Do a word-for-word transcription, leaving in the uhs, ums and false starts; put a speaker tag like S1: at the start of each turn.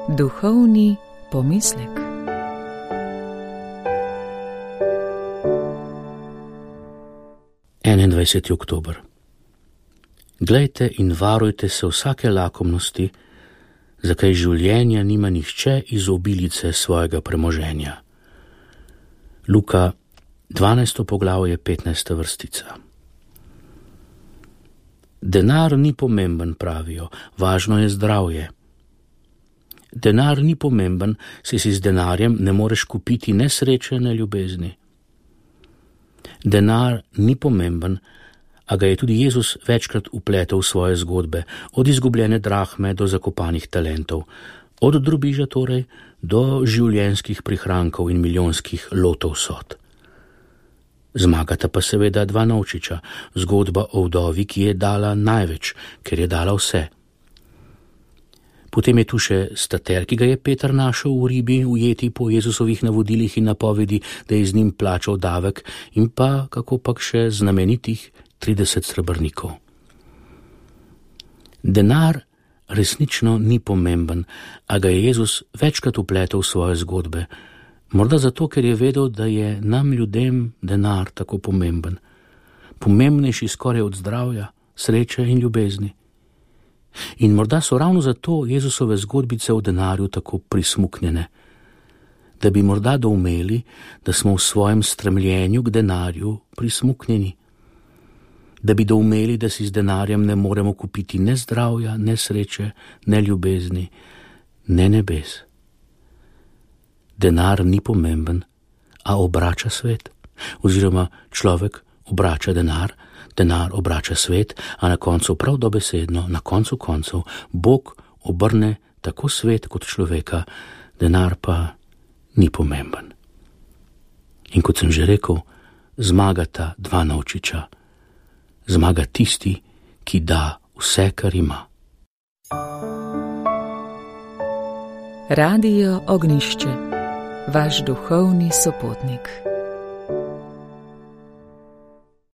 S1: Duhovni pomislek.
S2: enaindvajseti oktober. Glejte in varujte se vsake lakomnosti, zakaj življenja nima nihče iz obilice svojega premoženja. Luka, dvanajsto poglavje, petnajsta vrstica. Denar ni pomemben, pravijo, važno je zdravje. Denar ni pomemben, saj si z denarjem ne moreš kupiti ne sreče, ne ljubezni. Denar ni pomemben, a ga je tudi Jezus večkrat vpletel v svoje zgodbe, od izgubljene drahme do zakopanih talentov, od drobiža torej do življenjskih prihrankov in milijonskih lotov sod. Zmagata pa seveda dva novčiča, zgodba o vdovi, ki je dala največ, ker je dala vse. Potem je tu še stater, ki ga je Peter našel v ribi, ujeti po Jezusovih navodilih in napovedi, da je z njim plačal davek, in pa kako pak še znamenitih trideset srebrnikov. Denar resnično ni pomemben, a ga je Jezus večkrat vpletel v svoje zgodbe, morda zato, ker je vedel, da je nam ljudem denar tako pomemben, pomembnejši skoraj od zdravja, sreče in ljubezni. In morda so ravno zato Jezusove zgodbice o denarju tako prismuknjene, da bi morda doumeli, da smo v svojem stremljenju k denarju prismuknjeni, da bi doumeli, da si z denarjem ne moremo kupiti ne zdravja, ne sreče, ne ljubezni, ne nebes. Denar ni pomemben, a obrača svet, oziroma človek obrača denar, denar obrača svet, a na koncu prav dobesedno, na koncu koncev, Bog obrne tako svet kot človeka, denar pa ni pomemben. In kot sem že rekel, zmagata dva novčiča, zmaga tisti, ki da vse, kar ima.
S1: Radio Ognjišče, vaš duhovni sopotnik.